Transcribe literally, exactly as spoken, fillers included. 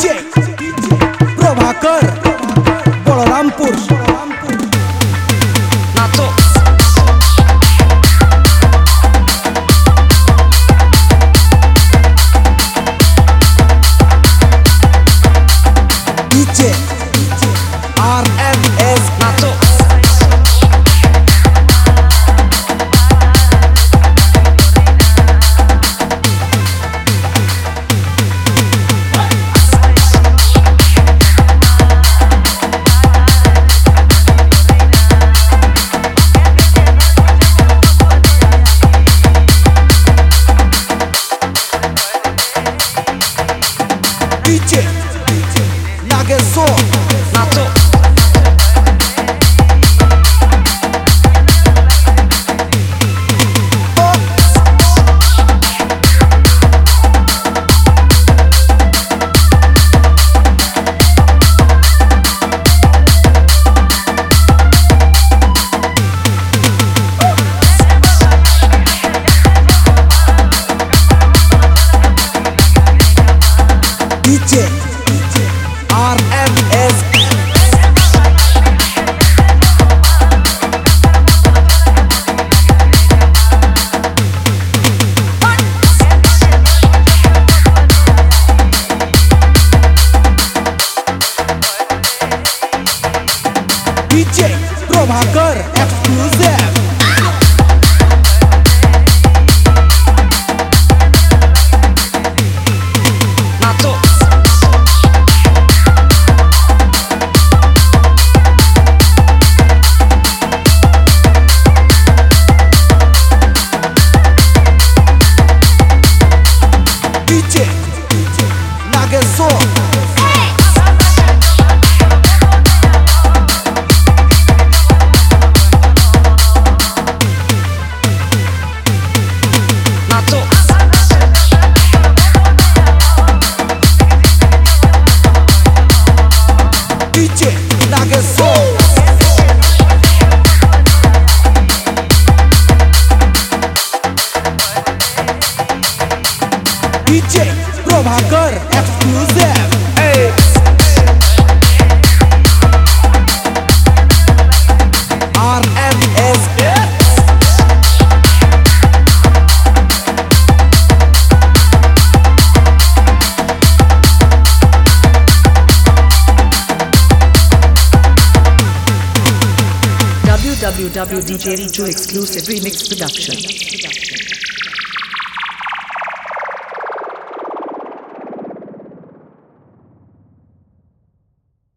DJ Prabhakar Balrampur नाचो DJ R M S नाचो DJ Nageshwar नाचो DJ R M S DJ Prabhakar exclusive नाचो डीजे नागेश्वर नाचो DJ Nageshwar DJ Prabhakar exclusive R M S w w w dot d j Riju Exclusive Remix Production.